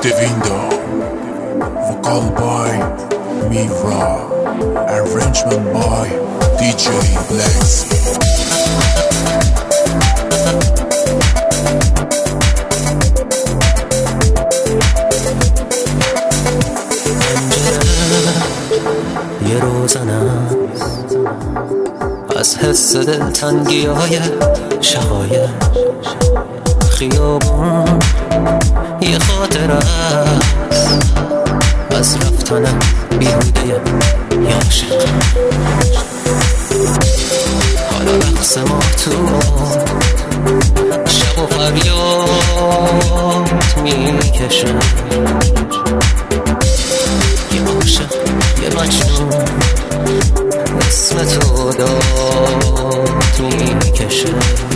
Devindo, vocal by Mira, arrangement by DJ Lex. یه روزنه از حس دلتنگی های شقایق خیابون یه خاطره از رفتن بیهوده یه عاشق. حالا رقص ما تو شب و فریاد میکشه، یه عاشق یه مجنون اسم تو داد میکشه.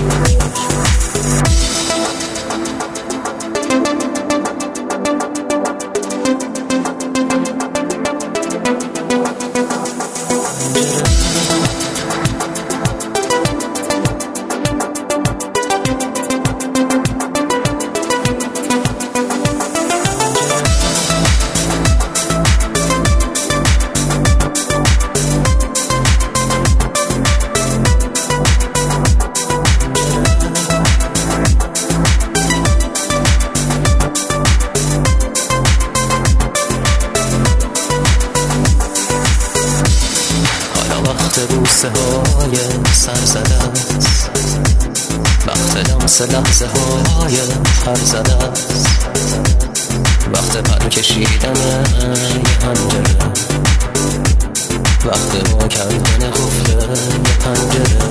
بوسه های سر زده است، وقت لمس لحظه های پر زده است، وقت پر کشیدن یه پنجره، وقت وا کردن قفل یه پنجره.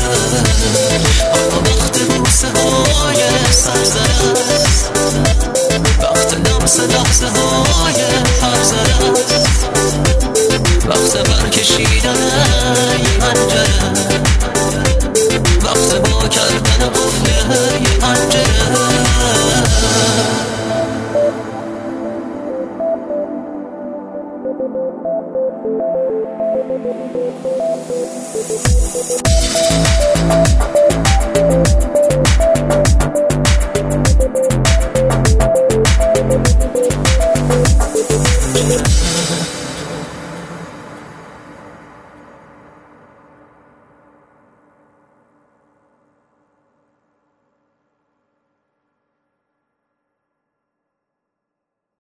وقت بوسه های سر زده است، وقت لمس لحظه های پر زده است، وقت پر کشیدن یه پنجره، وقت وا کردن قفل یه پنجره.